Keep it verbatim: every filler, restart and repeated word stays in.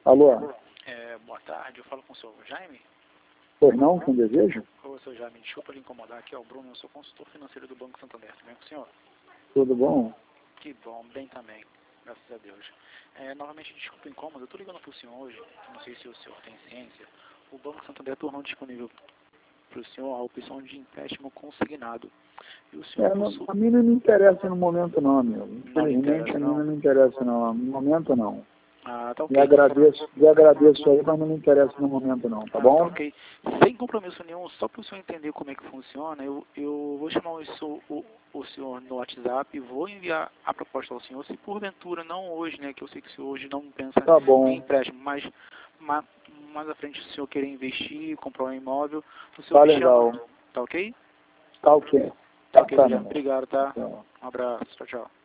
Alô? É, boa tarde, eu falo com o senhor Jaime. Pois não, com desejo? Ô, senhor Jaime, desculpa lhe incomodar, aqui é o Bruno, eu sou consultor financeiro do Banco Santander, tudo bem com o senhor? Tudo bom? Que bom, bem também, graças a Deus. É, novamente, desculpa o incômodo, eu estou ligando para o senhor hoje, não sei se o senhor tem ciência, o Banco Santander tornou disponível para o senhor a opção de empréstimo consignado. E o senhor É, não, possui... a mim não me interessa no momento não, meu. Não lhe Infelizmente interessa, a mim não? não me interessa não. No momento não. Ah, tá Me ok. agradeço, me agradeço aí, mas não me interessa no momento não, tá Ah, bom? tá ok. Sem compromisso nenhum, só para o senhor entender como é que funciona, eu, eu vou chamar o, senhor- o, o senhor no WhatsApp e vou enviar a proposta ao senhor, se porventura, não hoje, né, que eu sei que o senhor hoje não pensa Tá em bom, empréstimo, mas ma- mais à frente, se o senhor querer investir, comprar um imóvel, o senhor tá me legal. chama, tá ok? Tá ok. Tá ok, Tá, já. meu. Obrigado, tá? Tchau. Um abraço, tchau, tchau.